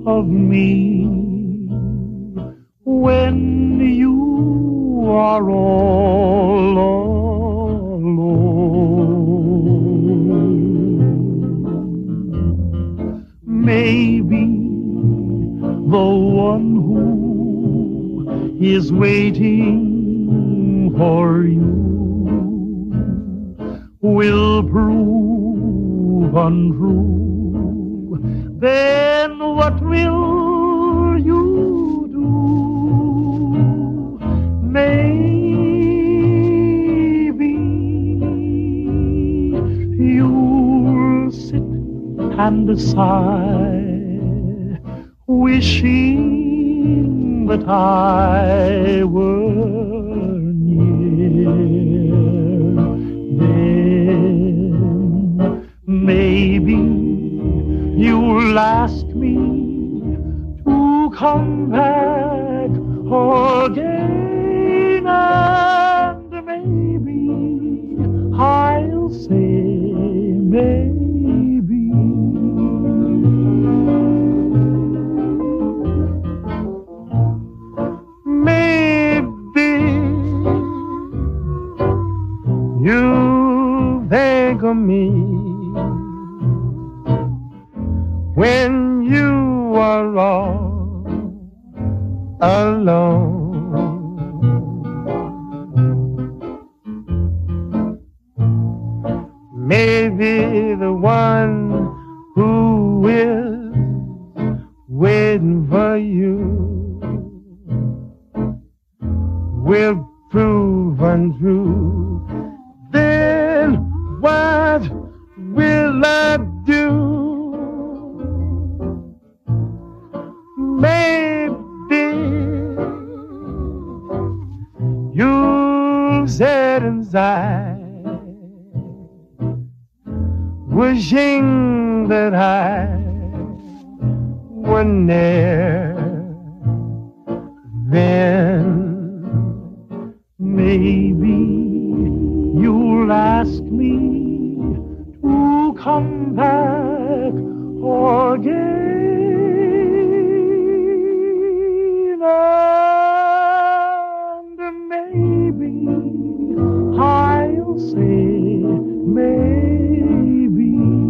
of me when you are all alone. Maybe the one who is waiting for you will prove untrue. Then what will you do? Maybe you'll sit and sigh, wishing that I were near. Then maybe you'll ask me to come back again, and maybe I'll say maybe. Maybe you think of me when you are all alone. Maybe the one who is waiting for you will prove untrue. Then what will I do? Maybe you'll sit inside, wishing that I were near. Then maybe you'll ask me to come back again. And maybe I'll say maybe.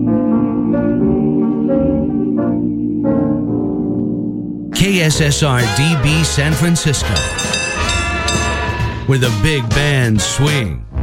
KSSR DB San Francisco, where the big band swing.